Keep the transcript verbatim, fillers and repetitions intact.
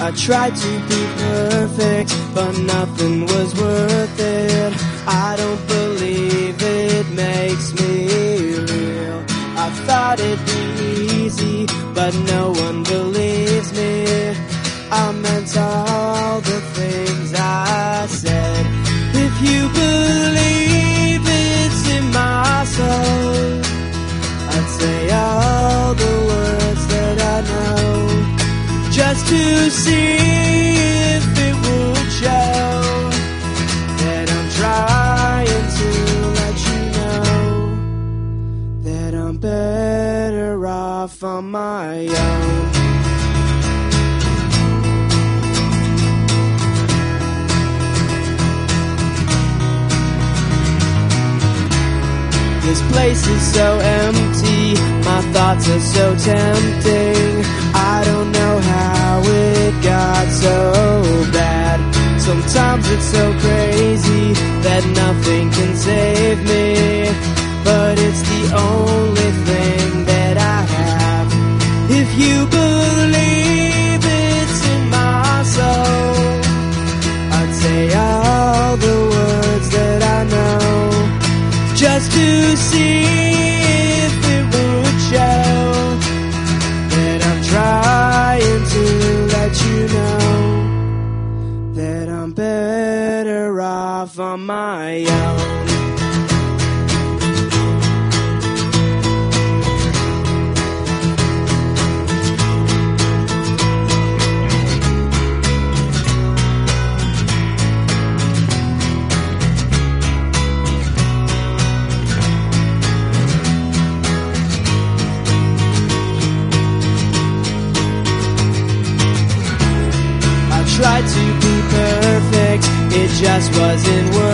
I tried to be perfect, but nothing was worth it. I don't believe it makes me real. I thought it'd be easy, but no one believes me. I meant all the things I said. If you believe it's in my soul, I'd say all the words that I know, just to see if it would show that I'm trying to let you know that I'm better off on my own. This place is so empty, my thoughts are so tempting. I don't know how it got so bad. Sometimes it's so crazy that nothing can save me, but it's the only thing that I have. If you believe it's in my soul, I'd say all the words that I know, just to see if it would show that I'm trying to let you know that I'm better off on my own. Tried to be perfect, it just wasn't working.